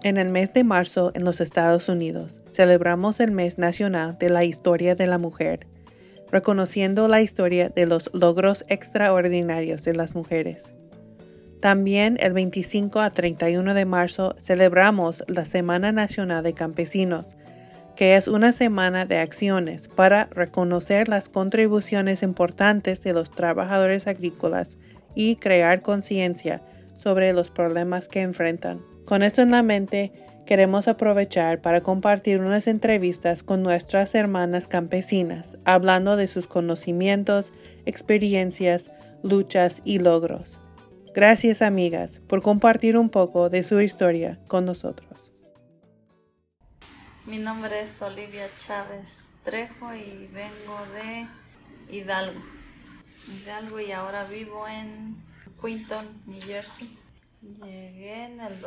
En el mes de marzo en los Estados Unidos, celebramos el Mes Nacional de la Historia de la Mujer, reconociendo la historia de los logros extraordinarios de las mujeres. También el 25 a 31 de marzo celebramos la Semana Nacional de Campesinos, que es una semana de acciones para reconocer las contribuciones importantes de los trabajadores agrícolas y crear conciencia sobre los problemas que enfrentan. Con esto en la mente, queremos aprovechar para compartir unas entrevistas con nuestras hermanas campesinas, hablando de sus conocimientos, experiencias, luchas y logros. Gracias, amigas, por compartir un poco de su historia con nosotros. Mi nombre es Olivia Chávez Trejo y vengo de Hidalgo y ahora vivo en Quinton, New Jersey. Llegué en el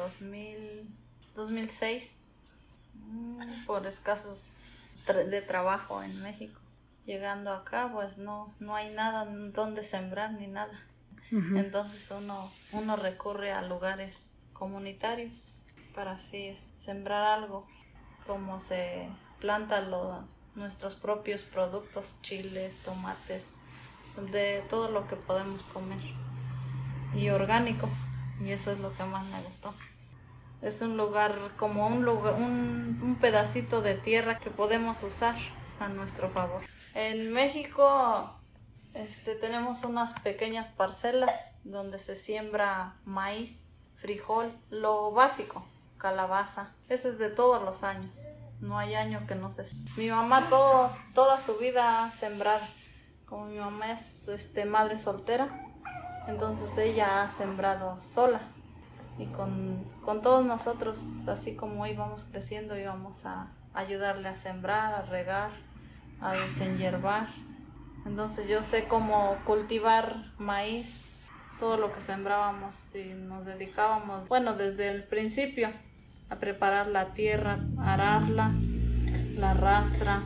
2006 por escasos de trabajo en México. Llegando acá, pues no hay nada donde sembrar ni nada. Uh-huh. Entonces uno recurre a lugares comunitarios para así sembrar algo, como se planta nuestros propios productos, chiles, tomates, de todo lo que podemos comer y orgánico. Y eso es lo que más me gustó. Es un lugar como un pedacito de tierra que podemos usar a nuestro favor. En México tenemos unas pequeñas parcelas donde se siembra maíz, frijol, lo básico, calabaza. Eso es de todos los años. No hay año que no se... Mi mamá toda su vida ha sembrado. Como mi mamá es madre soltera, entonces ella ha sembrado sola. Y con todos nosotros, así como íbamos creciendo, íbamos a ayudarle a sembrar, a regar, a desenhiervar. Entonces yo sé cómo cultivar maíz, todo lo que sembrábamos, y nos dedicábamos, desde el principio, a preparar la tierra, ararla, la rastra.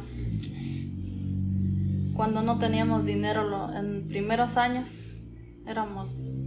Cuando no teníamos dinero en primeros años, éramos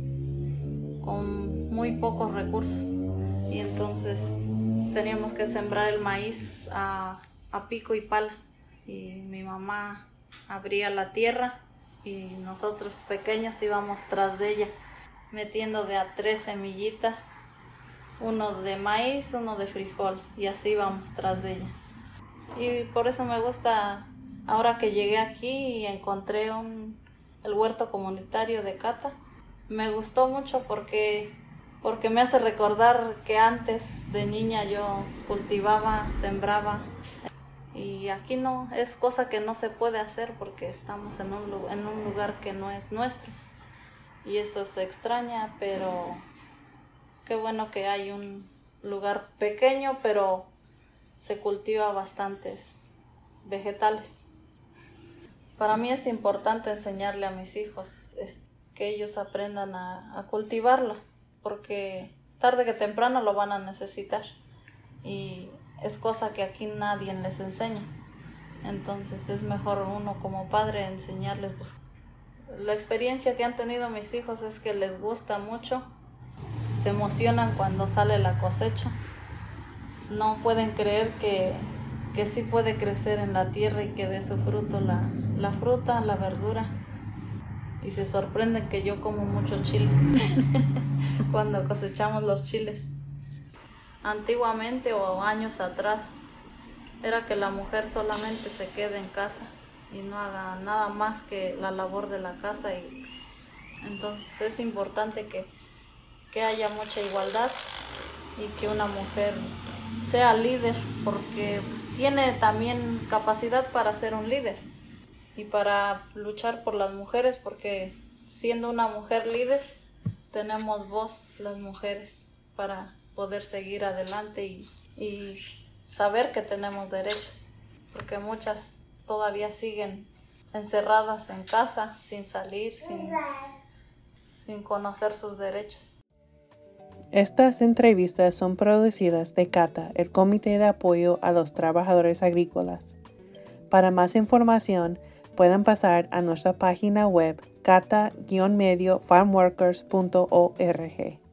con muy pocos recursos y entonces teníamos que sembrar el maíz a pico y pala, y mi mamá abría la tierra y nosotros pequeños íbamos tras de ella metiendo de a 3 semillitas, uno de maíz, uno de frijol, y así íbamos tras de ella. Y por eso me gusta, ahora que llegué aquí y encontré el huerto comunitario de Cata, me gustó mucho porque me hace recordar que antes de niña yo cultivaba, sembraba, y aquí no, es cosa que no se puede hacer porque estamos en un lugar que no es nuestro, y eso se extraña, pero qué bueno que hay un lugar pequeño, pero se cultiva bastantes vegetales. Para mí es importante enseñarle a mis hijos que ellos aprendan a cultivarlo, porque tarde que temprano lo van a necesitar y es cosa que aquí nadie les enseña. Entonces es mejor uno como padre enseñarles. La experiencia que han tenido mis hijos es que les gusta mucho, se emocionan cuando sale la cosecha, no pueden creer que sí puede crecer en la tierra y que dé su fruto la fruta, la verdura, y se sorprenden que yo como mucho chile cuando cosechamos los chiles. Antiguamente o años atrás era que la mujer solamente se quede en casa y no haga nada más que la labor de la casa, y entonces es importante que haya mucha igualdad y que una mujer sea líder, porque tiene también capacidad para ser un líder y para luchar por las mujeres, porque siendo una mujer líder tenemos voz las mujeres para poder seguir adelante y saber que tenemos derechos, porque muchas todavía siguen encerradas en casa sin salir, sin conocer sus derechos. Estas entrevistas son producidas de CATA, el Comité de Apoyo a los Trabajadores Agrícolas. Para más información, pueden pasar a nuestra página web cata-mediofarmworkers.org.